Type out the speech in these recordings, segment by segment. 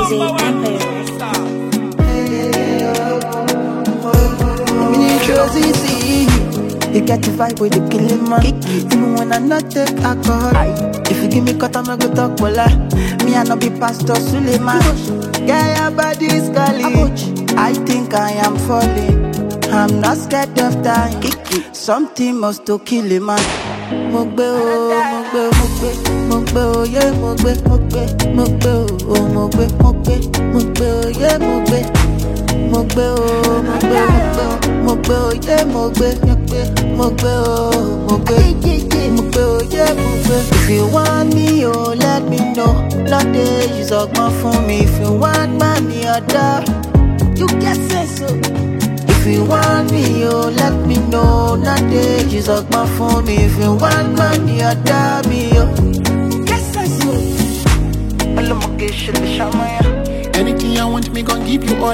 Easy Empire. You get the vibe with the killing man. Even when I not take alcohol. If you give me cut, I'm not go talk bola. Me I not be Pastor Suleiman. Yeah, your body is calling. I think I am falling. I'm not scared of dying. Something must to kill a man. Mogbe oh, mogbe, mogbe, mogbe oh yeah, mogbe, mogbe, mogbe oh, mogbe, mogbe, mogbe oh yeah, mogbe, mogbe oh, mogbe, mogbe oh yeah, mogbe, mogbe oh, mogbe, mogbe oh yeah, mogbe. If you want me, oh let me know. Not day you suck my for me. If you want money or da, you get sense so. If you want me, oh, let me know. Not day, you suck my phone me. If you want money, I'll die me, oh. Yes, I so. Anything I want, me gon' give you all.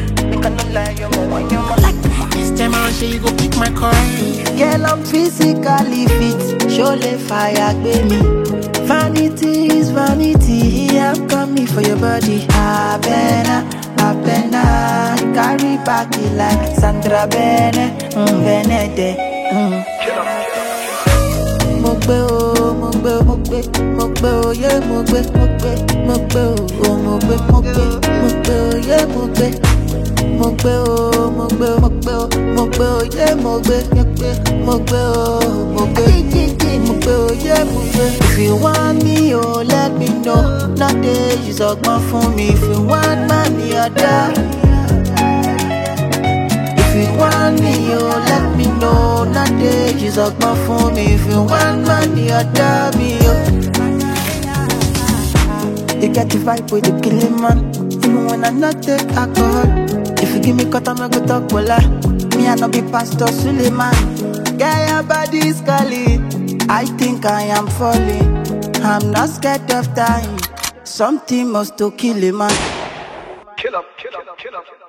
This time around, say you go pick my call. Girl, I'm physically fit. Show the fire, baby. Vanity is vanity. I'm coming for your body. Abena, carry back it like Sandra Bene, Benede. Mogbe oh, mogbe, mogbe, mogbe oh yeah, mogbe, mogbe, mogbe oh, mogbe, mogbe, mogbe oh yeah, mogbe, mogbe oh, mogbe, mogbe oh, mogbe oh yeah, mogbe, mogbe oh, mogbe, mogbe oh yeah, mogbe. If you want me, oh let me know. Not day you suck my for me. If you want money, or die. If you want me, oh let me know. Not day you suck my for me. If you want money, or die me, oh. You get the vibe with the killing man. Even when I not take alcohol. If you give me cut, I'm not go talk bola. Me I not be Pastor Suleiman. Yeah, your body is calling. I think I am falling. I'm not scared of dying. Something must to kill a man. Kill up.